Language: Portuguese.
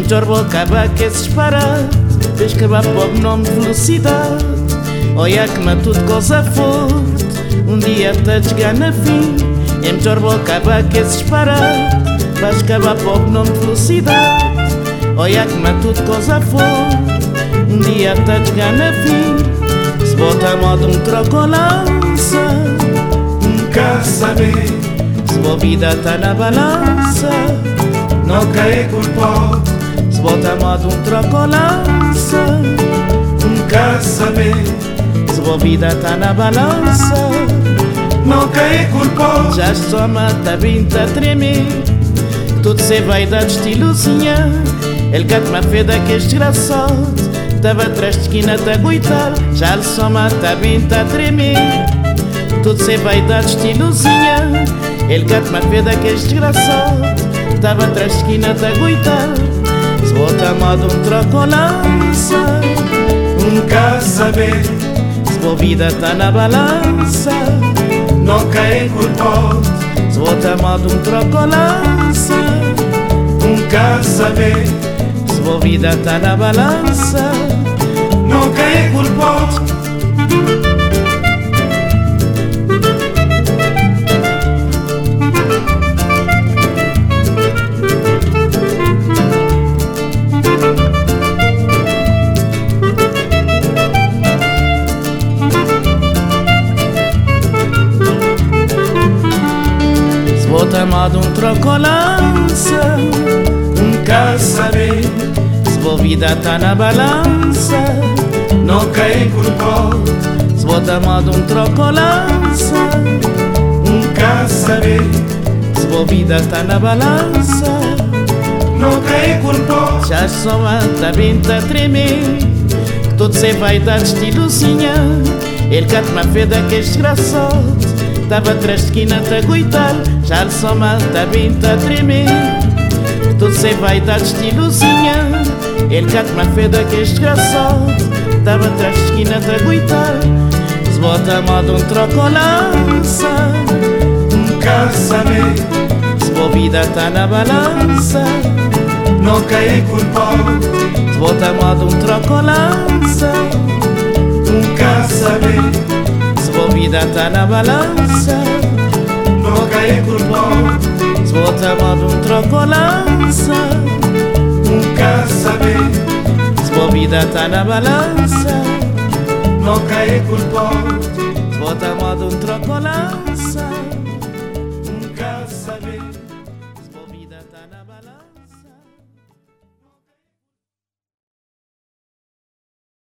melhor vou acabar que esses parados. Vês acabar pobre nome de velocidade. Olha que na tudo coisa forte, um dia até chegar na fim. É melhor vou acabar que esses parados. Vais acabar pobre nome de velocidade. Olha que na tudo coisa forte, um dia até chegar na fim. Se volta a modo um troco lança, nunca saber. se a vida tá na balança, não cair culpado. se volta a modo um troco lança, Nunca saber. se a vida tá na balança, não cair culpado. já só mata bem tá tremer. Tudo se vai dar de estilozinha. Ele gato uma feda que é desgraçado. Tava atrás de esquina tá aguitar. Já lhe só mata bem tá tremer. Tudo se vai dar de estilozinha. Ele gato uma feda que é desgraçado. Tava atrás de esquina tá aguitar. Se volta a modo um troco lança, Nunca saber. se a vida tá na balança, não cair culpado. se volta a modo um troco lança, Nunca saber. se a vida tá na balança, não cair culpado. se volta a modo um troco lança, Nunca saber. se a vida tá na balança, não cair culpado. se volta a modo um troco lança, Nunca saber. se a vida tá na balança, não cair culpado. já só mata bem tá tremer. Tudo se vai dar de estilozinha. Ele cata uma feda que é desgraçado. Tava atrás de esquina tá aguitar. Já lhe só mata bem tá tremer. Tudo se vai dar de estilozinha. Ele cata uma feda que é desgraçado. Tava atrás de esquina tá aguitar. Se bota a moda um troco lança, Nunca saber. se a vida tá na balança, não cair culpado. se bota a moda um troco lança, Nunca saber. se a vida tá na balança, não cair culpado. se bota a moda um troco lança, Nunca saber. se a vida tá na balança, não cair culpado. se bota a moda um troco lança, Nunca saber. se a vida tá na balança.